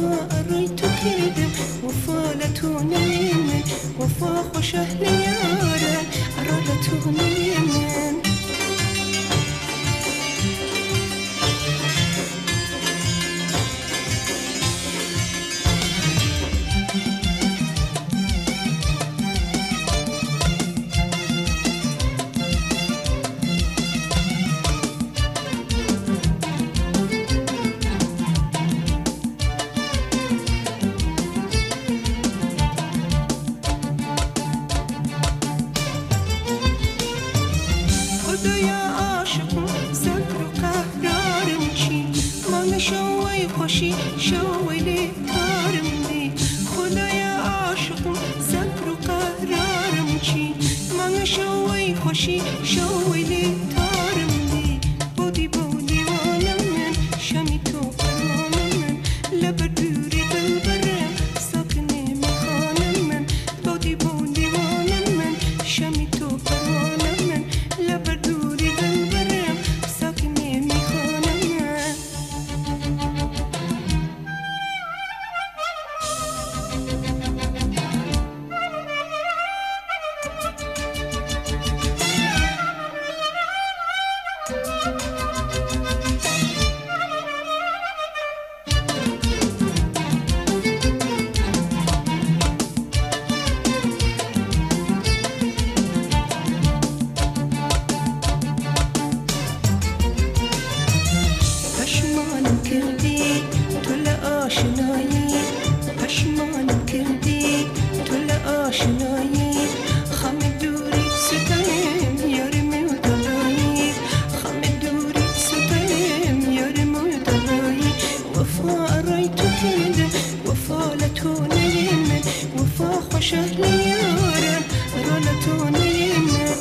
وفا ارای تو کردم وفا لتونه من وفا خوش اهل یارن ارا لتونه من خدایا عاشقم صبر و قهرارم چی من شوی خوشی شوی لیتارم دی خدایا عاشقم صبر و قهرارم چی من شوی خوشی شوی لیتارم دی بودی وانم من شمی تو پروانم من لبر دوری دل برم ساکنه میخانم من بودی وانم من شمی تو پروانم من لبر دوری دل برم ساکنه میخانم من پشمانم کردی تو لآشنایی پشمانم کردی تو لآشنایی خم دوری ستایم یارم و دلایی خم دوری ستایم یارم و دلایی وفا ارای تو کردم وفا لتونه من وفا خوش اهل یارن ارا لتونه من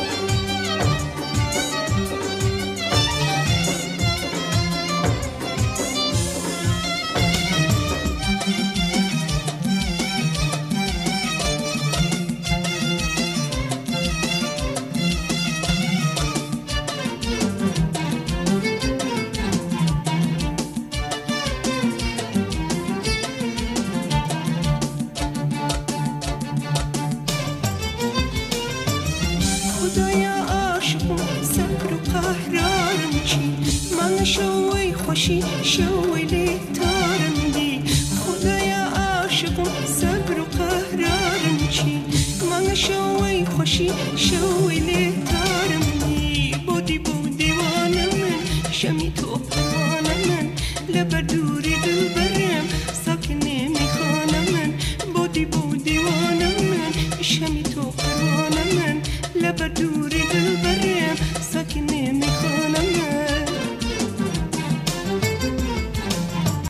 خدایا عاشقم صبر و قهرارم چی من شوی خوشی شوی